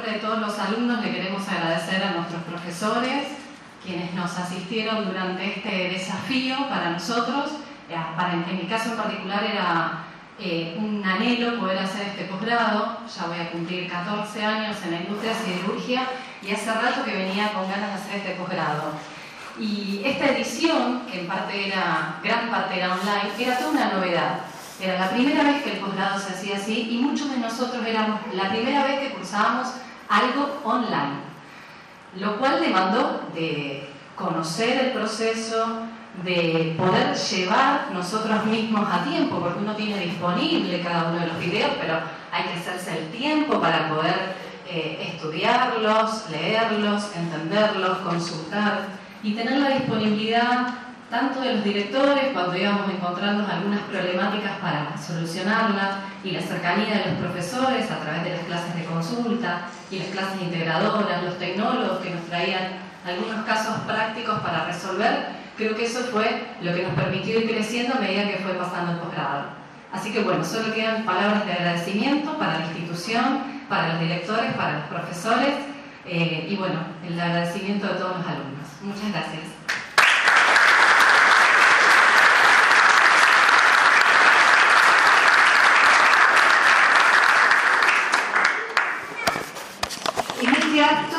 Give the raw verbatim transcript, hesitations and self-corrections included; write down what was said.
nombre de todos los alumnos le queremos agradecer a nuestros profesores, quienes nos asistieron durante este desafío para nosotros. Para, en mi caso en particular era eh, un anhelo poder hacer este posgrado. Ya voy a cumplir catorce años en la industria de siderurgia y hace rato que venía con ganas de hacer este posgrado. Y esta edición, que en parte era, gran parte era online, era toda una novedad. Era la primera vez que el posgrado se hacía así y muchos de nosotros éramos la primera vez que cursábamos algo online, lo cual demandó de conocer el proceso, de poder llevar nosotros mismos a tiempo, porque uno tiene disponible cada uno de los videos, pero hay que hacerse el tiempo para poder eh, estudiarlos, leerlos, entenderlos, consultar y tener la disponibilidad tanto de los directores cuando íbamos encontrando algunas problemáticas para solucionarlas, y la cercanía de los profesores a través de las clases de consulta y las clases integradoras, los tecnólogos que nos traían algunos casos prácticos para resolver. Creo que eso fue lo que nos permitió ir creciendo a medida que fue pasando el posgrado. Así que bueno, solo quedan palabras de agradecimiento para la institución, para los directores, para los profesores eh, y bueno, el agradecimiento de todos los alumnos. Muchas gracias.